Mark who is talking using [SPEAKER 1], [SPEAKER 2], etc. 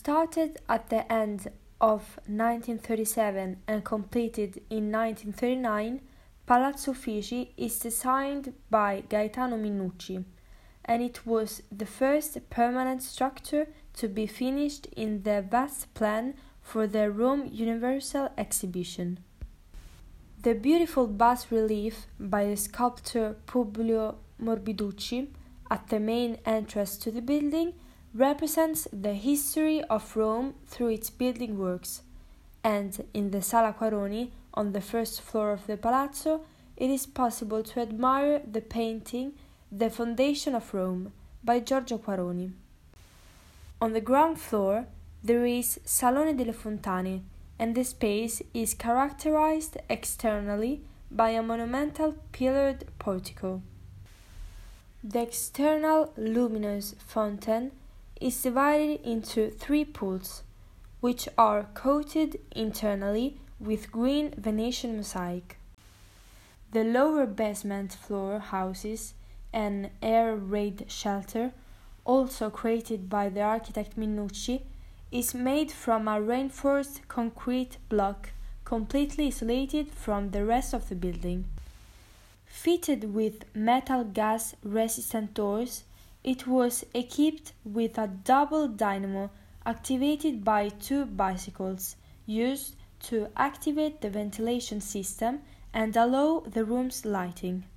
[SPEAKER 1] Started at the end of 1937 and completed in 1939, Palazzo Uffizi is designed by Gaetano Minucci, and it was the first permanent structure to be finished in the vast plan for the Rome Universal Exhibition. The beautiful bas-relief by the sculptor Publio Morbiducci at the main entrance to the building represents the history of Rome through its building works, and in the Sala Quaroni, on the first floor of the palazzo, it is possible to admire the painting The Foundation of Rome by Giorgio Quaroni. On the ground floor, there is Salone delle Fontane, and the space is characterized externally by a monumental pillared portico. The external luminous fountain is divided into 3 pools, which are coated internally with green Venetian mosaic. The lower basement floor houses an air raid shelter, also created by the architect Minucci, is made from a reinforced concrete block completely isolated from the rest of the building. Fitted with metal gas-resistant doors, it was equipped with a double dynamo activated by 2 bicycles used to activate the ventilation system and allow the room's lighting.